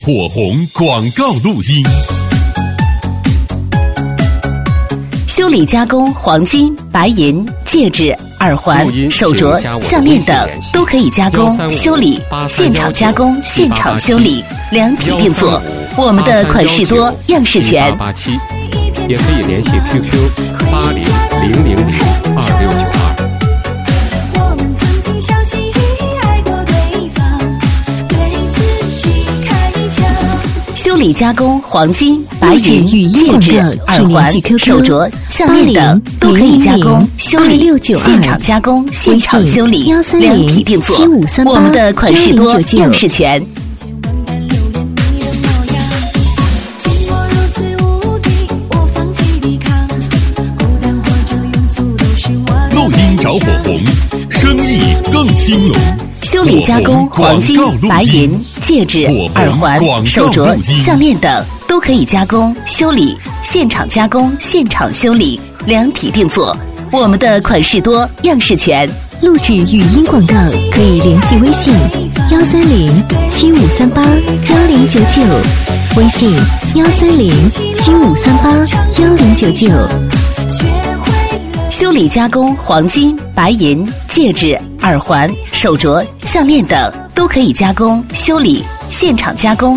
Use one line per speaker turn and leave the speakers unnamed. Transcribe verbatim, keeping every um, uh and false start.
火红广告录音。
修理加工黄金、白银、戒指、耳环、手镯、项链等都可以加工修理，现场加工，现场修理，量体定做。我们的款式多，样式全。
也可以联系 Q Q 八零零零零二六九二。
修理加工黄金、白银、戒指、耳环、手镯、项链等都可以加工修理，现场加工，现场修理，量体定做。我们的款式多，样式全。
录音着火红，生意更兴隆。
修理加工黄金、白银、戒指、耳环、手镯、项链等都可以加工修理，现场加工，现场修理，量体定做。我们的款式多，样式全。
录制语音广告可以联系微信幺三零七五三八幺零九九，微信幺三零七五三八幺零九九。
修理加工黄金、白银、戒指、耳环、手镯、项链等都可以加工修理，现场加工，